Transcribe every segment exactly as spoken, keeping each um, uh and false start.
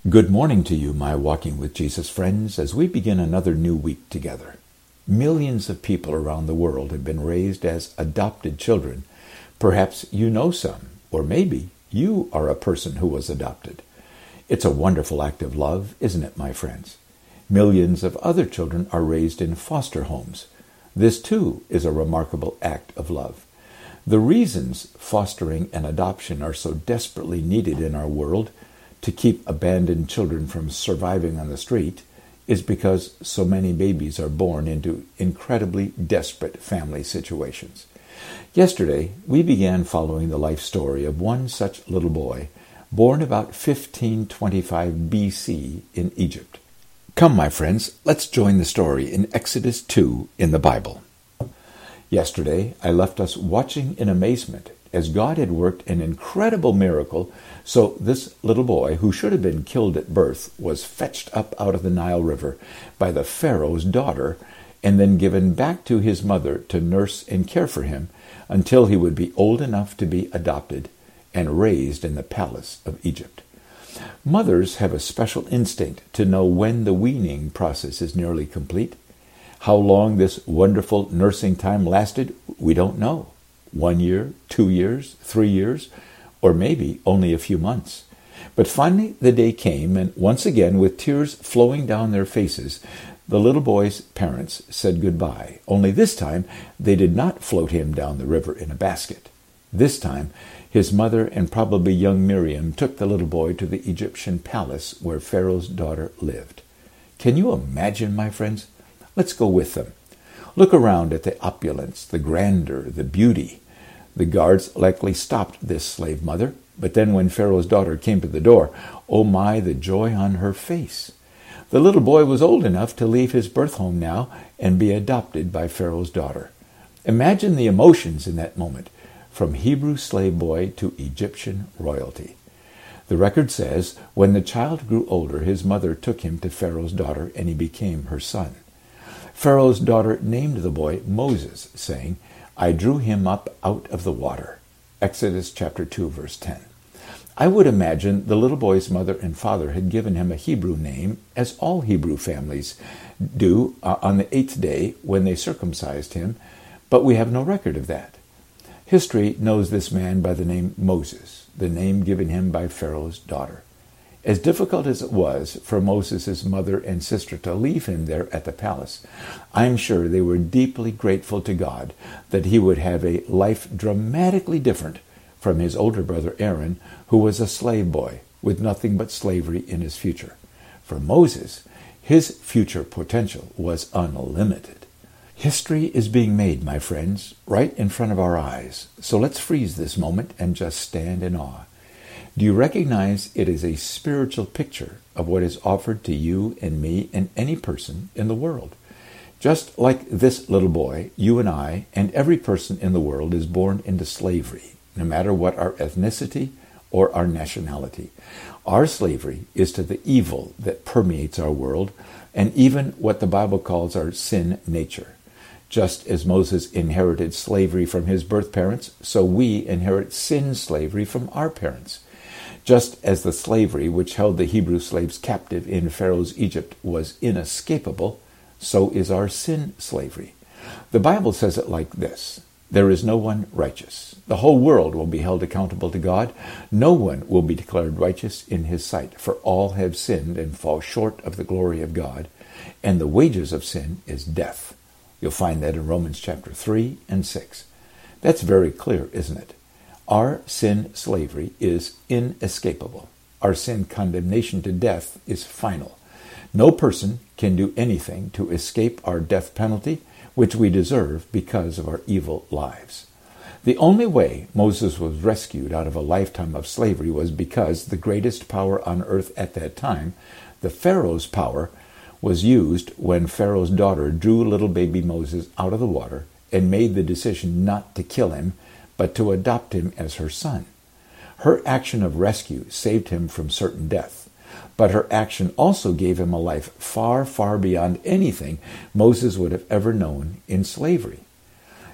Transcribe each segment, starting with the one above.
Good morning to you, my Walking with Jesus friends, as we begin another new week together. Millions of people around the world have been raised as adopted children. Perhaps you know some, or maybe you are a person who was adopted. It's a wonderful act of love, isn't it, my friends? Millions of other children are raised in foster homes. This, too, is a remarkable act of love. The reasons fostering and adoption are so desperately needed in our world to keep abandoned children from surviving on the street is because so many babies are born into incredibly desperate family situations. Yesterday, we began following the life story of one such little boy born about fifteen twenty-five B C in Egypt. Come, my friends, let's join the story in Exodus two in the Bible. Yesterday, I left us watching in amazement as God had worked an incredible miracle, so this little boy, who should have been killed at birth, was fetched up out of the Nile River by the Pharaoh's daughter and then given back to his mother to nurse and care for him until he would be old enough to be adopted and raised in the palace of Egypt. Mothers have a special instinct to know when the weaning process is nearly complete. How long this wonderful nursing time lasted, we don't know. One year, two years, three years, or maybe only a few months. But finally the day came, and once again, with tears flowing down their faces, the little boy's parents said goodbye. Only this time, they did not float him down the river in a basket. This time, his mother and probably young Miriam took the little boy to the Egyptian palace where Pharaoh's daughter lived. Can you imagine, my friends? Let's go with them. Look around at the opulence, the grandeur, the beauty. The guards likely stopped this slave mother, but then when Pharaoh's daughter came to the door, oh my, the joy on her face. The little boy was old enough to leave his birth home now and be adopted by Pharaoh's daughter. Imagine the emotions in that moment, from Hebrew slave boy to Egyptian royalty. The record says, when the child grew older, his mother took him to Pharaoh's daughter, and he became her son. Pharaoh's daughter named the boy Moses, saying, I drew him up out of the water. Exodus chapter two, verse ten. I would imagine the little boy's mother and father had given him a Hebrew name, as all Hebrew families do uh, on the eighth day when they circumcised him, but we have no record of that. History knows this man by the name Moses, the name given him by Pharaoh's daughter. As difficult as it was for Moses' mother and sister to leave him there at the palace, I'm sure they were deeply grateful to God that he would have a life dramatically different from his older brother Aaron, who was a slave boy with nothing but slavery in his future. For Moses, his future potential was unlimited. History is being made, my friends, right in front of our eyes. So let's freeze this moment and just stand in awe. Do you recognize it is a spiritual picture of what is offered to you and me and any person in the world? Just like this little boy, you and I and every person in the world is born into slavery, no matter what our ethnicity or our nationality. Our slavery is to the evil that permeates our world and even what the Bible calls our sin nature. Just as Moses inherited slavery from his birth parents, so we inherit sin slavery from our parents. Just as the slavery which held the Hebrew slaves captive in Pharaoh's Egypt was inescapable, so is our sin slavery. The Bible says it like this: there is no one righteous. The whole world will be held accountable to God. No one will be declared righteous in his sight, for all have sinned and fall short of the glory of God, and the wages of sin is death. You'll find that in Romans chapter three and six. That's very clear, isn't it? Our sin slavery is inescapable. Our sin condemnation to death is final. No person can do anything to escape our death penalty, which we deserve because of our evil lives. The only way Moses was rescued out of a lifetime of slavery was because the greatest power on earth at that time, the Pharaoh's power, was used when Pharaoh's daughter drew little baby Moses out of the water and made the decision not to kill him, but to adopt him as her son. Her action of rescue saved him from certain death, but her action also gave him a life far, far beyond anything Moses would have ever known in slavery.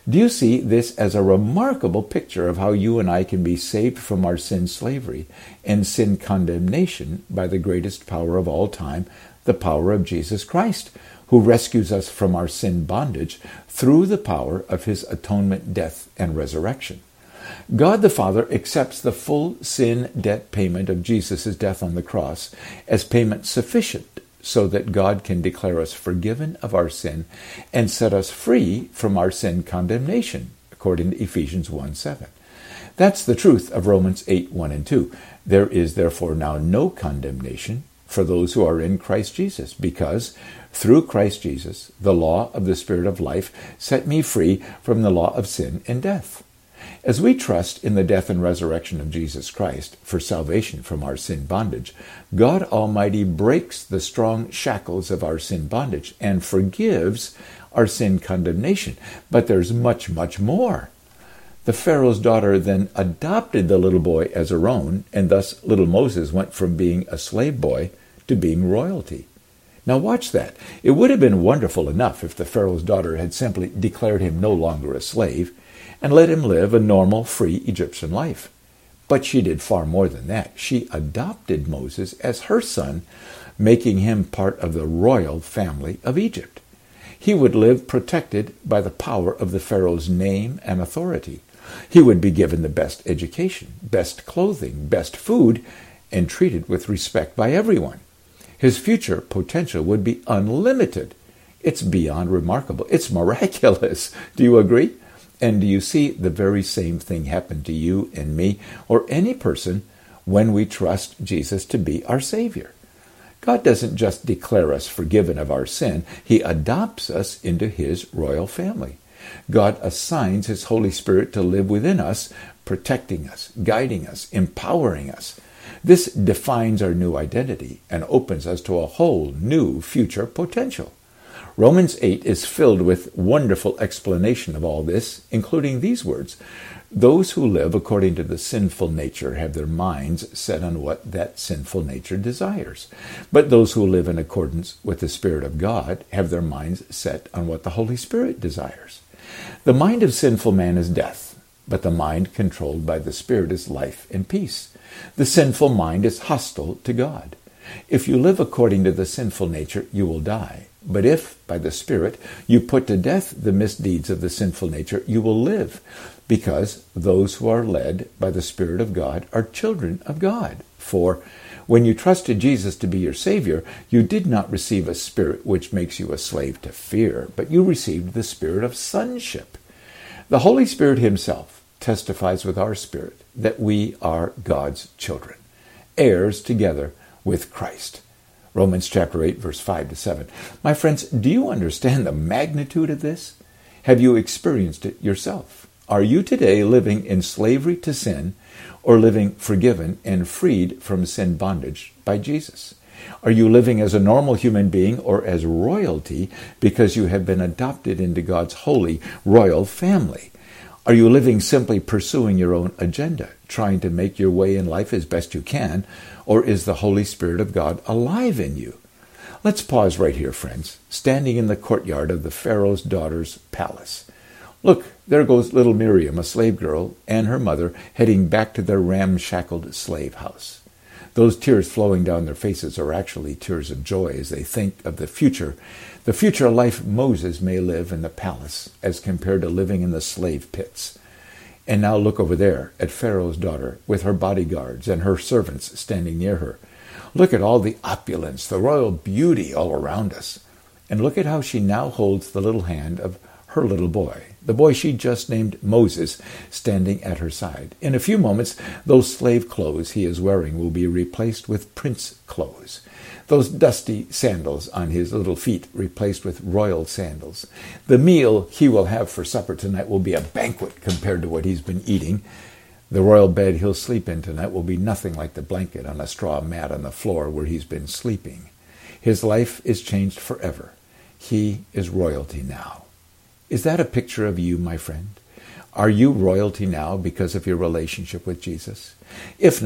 Do you see this as a remarkable picture of how you and I can be saved from our sin slavery and sin condemnation by the greatest power of all time, the power of Jesus Christ, who rescues us from our sin bondage through the power of his atonement, death, and resurrection? God the Father accepts the full sin debt payment of Jesus' death on the cross as payment sufficient so that God can declare us forgiven of our sin and set us free from our sin condemnation, according to Ephesians one seven. That's the truth of Romans eight one and two. There is therefore now no condemnation for those who are in Christ Jesus, because through Christ Jesus, the law of the Spirit of life set me free from the law of sin and death. As we trust in the death and resurrection of Jesus Christ for salvation from our sin bondage, God Almighty breaks the strong shackles of our sin bondage and forgives our sin condemnation. But there's much, much more. The Pharaoh's daughter then adopted the little boy as her own, and thus little Moses went from being a slave boy to being royalty. Now watch that. It would have been wonderful enough if the Pharaoh's daughter had simply declared him no longer a slave and let him live a normal, free Egyptian life. But she did far more than that. She adopted Moses as her son, making him part of the royal family of Egypt. He would live protected by the power of the Pharaoh's name and authority. He would be given the best education, best clothing, best food, and treated with respect by everyone. His future potential would be unlimited. It's beyond remarkable. It's miraculous. Do you agree? And do you see the very same thing happen to you and me or any person when we trust Jesus to be our Savior? God doesn't just declare us forgiven of our sin. He adopts us into his royal family. God assigns his Holy Spirit to live within us, protecting us, guiding us, empowering us. This defines our new identity and opens us to a whole new future potential. Romans eight is filled with wonderful explanation of all this, including these words: those who live according to the sinful nature have their minds set on what that sinful nature desires. But those who live in accordance with the Spirit of God have their minds set on what the Holy Spirit desires. The mind of sinful man is death, but the mind controlled by the Spirit is life and peace. The sinful mind is hostile to God. If you live according to the sinful nature, you will die. But if, by the Spirit, you put to death the misdeeds of the sinful nature, you will live, because those who are led by the Spirit of God are children of God. For when you trusted Jesus to be your Savior, you did not receive a spirit which makes you a slave to fear, but you received the spirit of sonship. The Holy Spirit himself testifies with our spirit that we are God's children, heirs together with Christ. Romans chapter eight, verse five to seven. My friends, do you understand the magnitude of this? Have you experienced it yourself? Are you today living in slavery to sin, or living forgiven and freed from sin bondage by Jesus? Are you living as a normal human being or as royalty because you have been adopted into God's holy royal family? Are you living simply pursuing your own agenda, trying to make your way in life as best you can, or is the Holy Spirit of God alive in you? Let's pause right here, friends, standing in the courtyard of the Pharaoh's daughter's palace. Look, there goes little Miriam, a slave girl, and her mother heading back to their ramshackled slave house. Those tears flowing down their faces are actually tears of joy as they think of the future, the future life Moses may live in the palace as compared to living in the slave pits. And now look over there at Pharaoh's daughter with her bodyguards and her servants standing near her. Look at all the opulence, the royal beauty all around us. And look at how she now holds the little hand of her little boy, the boy she just named Moses, standing at her side. In a few moments, those slave clothes he is wearing will be replaced with prince clothes. Those dusty sandals on his little feet replaced with royal sandals. The meal he will have for supper tonight will be a banquet compared to what he's been eating. The royal bed he'll sleep in tonight will be nothing like the blanket on a straw mat on the floor where he's been sleeping. His life is changed forever. He is royalty now. Is that a picture of you, my friend? Are you royalty now because of your relationship with Jesus? If not,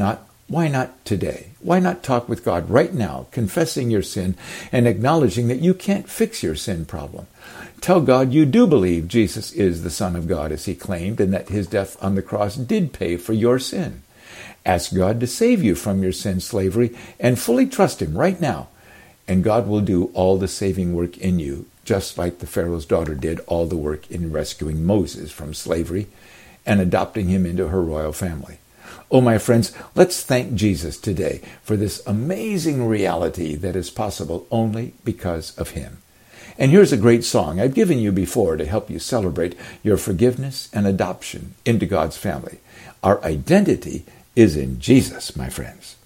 Why not today? Why not talk with God right now, confessing your sin and acknowledging that you can't fix your sin problem? Tell God you do believe Jesus is the Son of God as he claimed, and that his death on the cross did pay for your sin. Ask God to save you from your sin slavery and fully trust him right now. And God will do all the saving work in you, just like the Pharaoh's daughter did all the work in rescuing Moses from slavery and adopting him into her royal family. Oh, my friends, let's thank Jesus today for this amazing reality that is possible only because of him. And here's a great song I've given you before to help you celebrate your forgiveness and adoption into God's family. Our identity is in Jesus, my friends.